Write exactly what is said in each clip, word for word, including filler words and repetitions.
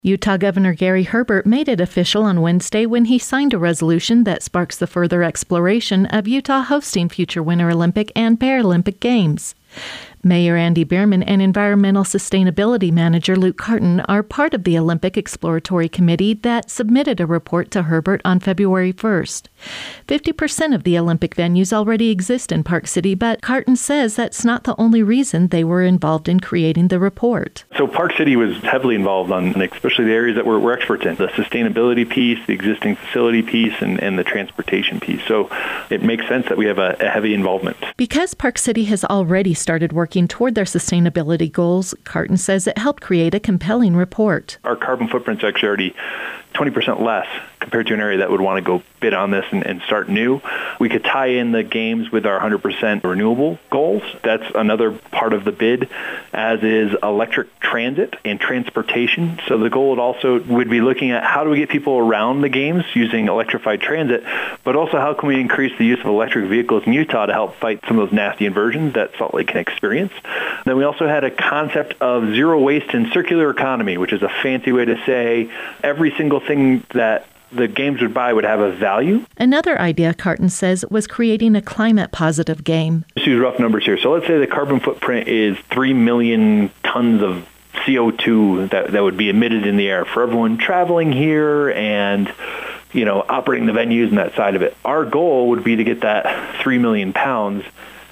Utah Governor Gary Herbert made it official on Wednesday when he signed a resolution that sparks the further exploration of Utah hosting future Winter Olympic and Paralympic Games. Mayor Andy Bierman and Environmental Sustainability Manager Luke Carton are part of the Olympic Exploratory Committee that submitted a report to Herbert on February first. fifty percent of the Olympic venues already exist in Park City, but Carton says that's not the only reason they were involved in creating the report. So Park City was heavily involved on, especially the areas that we're, we're experts in, the sustainability piece, the existing facility piece, and, and the transportation piece. So it makes sense that we have a, a heavy involvement. Because Park City has already started working toward their sustainability goals, Carton says it helped create a compelling report. Our carbon footprint's actually already twenty percent less compared to an area that would want to go bid on this and, and start new. We could tie in the games with our one hundred percent renewable goals. That's another part of the bid, as is electric transit and transportation. So the goal would also would be looking at how do we get people around the games using electrified transit, but also how can we increase the use of electric vehicles in Utah to help fight some of those nasty inversions that Salt Lake can experience. Then we also had a concept of zero waste and circular economy, which is a fancy way to say every single thing that the games would buy would have a value. Another idea, Carton says, was creating a climate-positive game. Let's use rough numbers here. So let's say the carbon footprint is three million tons of C O two that, that would be emitted in the air for everyone traveling here and, you know, operating the venues and that side of it. Our goal would be to get that three million pounds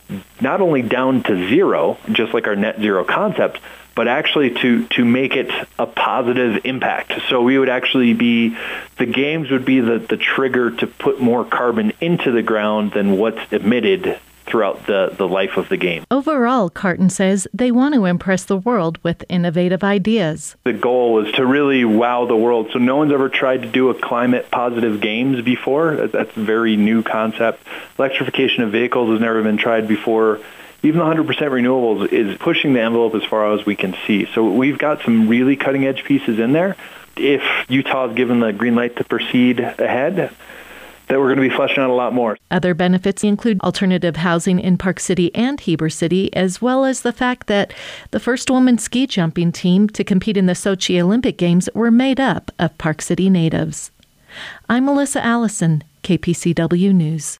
not only down to zero, just like our net zero concept, but actually to, to make it a positive impact. So we would actually be, the games would be the, the trigger to put more carbon into the ground than what's emitted throughout the, the life of the game. Overall, Carton says they want to impress the world with innovative ideas. The goal is to really wow the world. So no one's ever tried to do a climate-positive games before. That's a very new concept. Electrification of vehicles has never been tried before. Even one hundred percent renewables is pushing the envelope as far as we can see. So we've got some really cutting-edge pieces in there. If Utah is given the green light to proceed ahead, that we're going to be fleshing out a lot more. Other benefits include alternative housing in Park City and Heber City, as well as the fact that the first women's ski jumping team to compete in the Sochi Olympic Games were made up of Park City natives. I'm Melissa Allison, K P C W News.